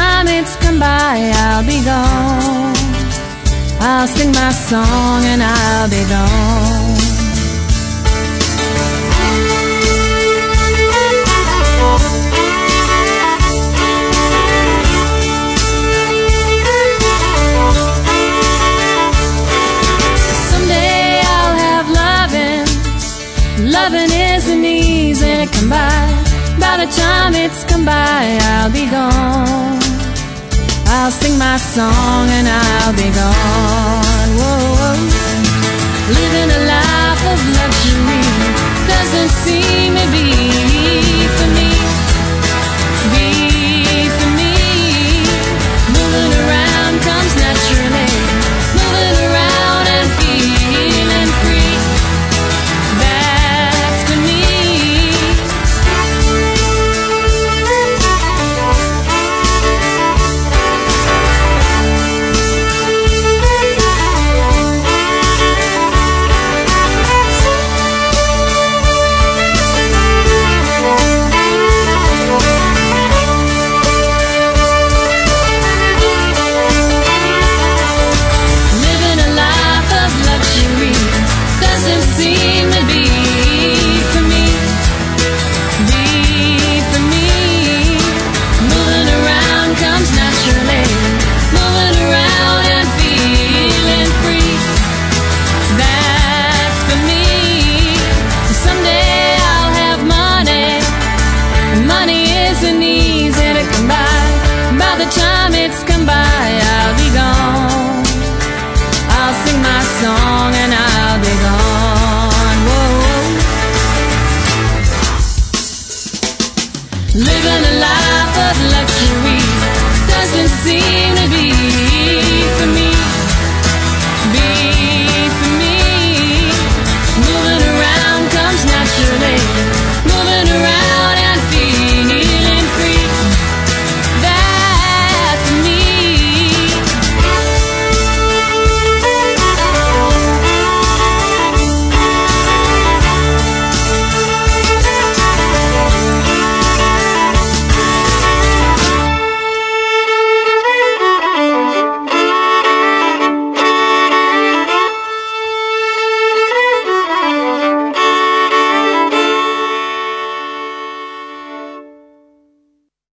time it's come by, I'll be gone. I'll sing my song and I'll be gone. Someday I'll have loving. Loving isn't easy to come by. By the time it's come by, I'll be gone. I'll sing my song and I'll be gone. Whoa. Living a life of luxury doesn't seem to be for me.